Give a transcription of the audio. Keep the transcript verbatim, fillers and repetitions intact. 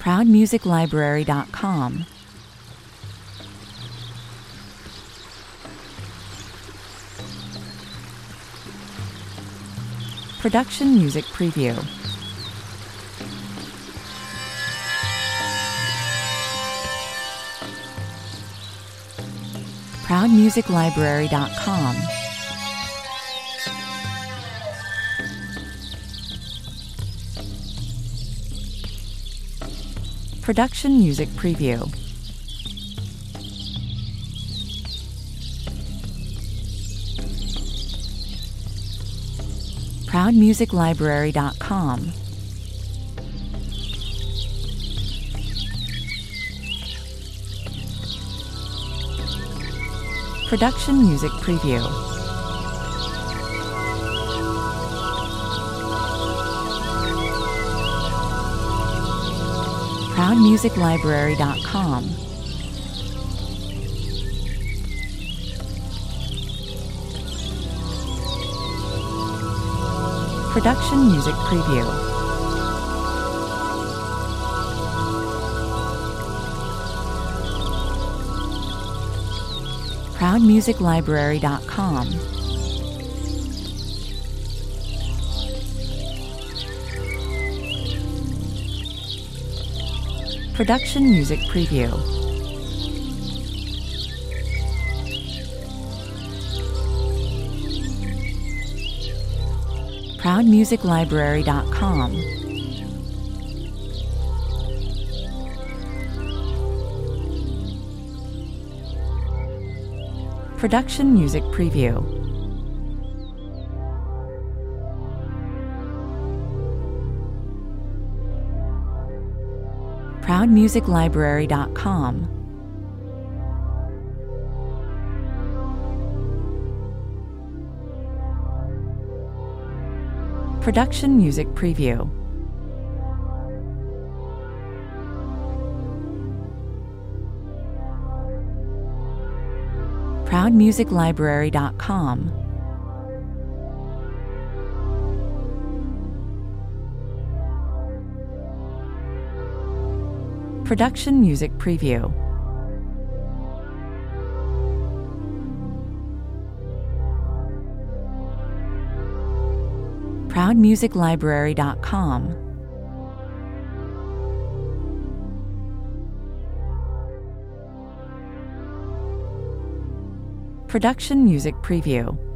proud music library dot com, Production Music Preview, proud music library dot com, Production Music Preview, proud music library dot com, Production Music Preview, proud music library dot com, Production Music Preview, proud music library dot com, Production Music Preview, proud music library dot com, Production Music Preview, proud music library dot com, Production Music Preview, proud music library dot com, Production Music Preview, proud music library dot com, Production Music Preview.